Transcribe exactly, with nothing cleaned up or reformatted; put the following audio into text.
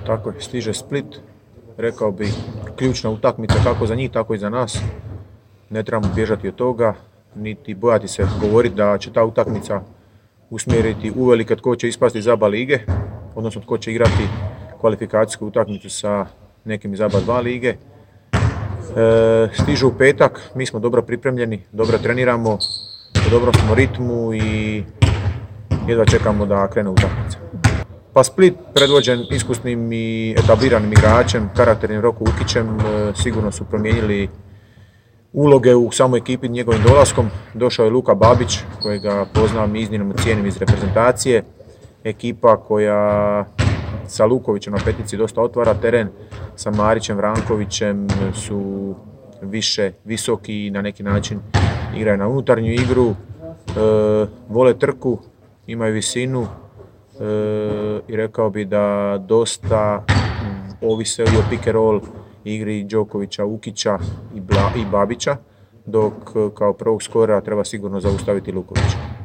Tako je, stiže Split, rekao bih ključna utakmica kako za njih, tako i za nas. Ne trebamo bježati od toga, niti bojati se govoriti da će ta utakmica usmjeriti uvelike tko će ispasti iz A B A lige, odnosno tko će igrati kvalifikacijsku utakmicu sa nekim iz A B A dva lige. E, stižu u petak, mi smo dobro pripremljeni, dobro treniramo, u dobrom smo ritmu i jedva čekamo da krene utakmica. Pa Split, predvođen iskusnim i etabliranim igračem, karakternim Roku Ukićem, sigurno su promijenili uloge u samoj ekipi njegovim dolaskom. Došao je Luka Babić, kojega poznam i iznimno cijenim iz reprezentacije. Ekipa koja sa Lukovićem na petici dosta otvara teren, sa Marićem, Vrankovićem su više visoki i na neki način igraju na unutarnju igru. E, vole trku, imaju visinu e, i rekao bi da dosta ovise i o pick and roll igri Đokovića, Ukića i, Bla, i Babića, dok kao prvog skora treba sigurno zaustaviti Lukovića.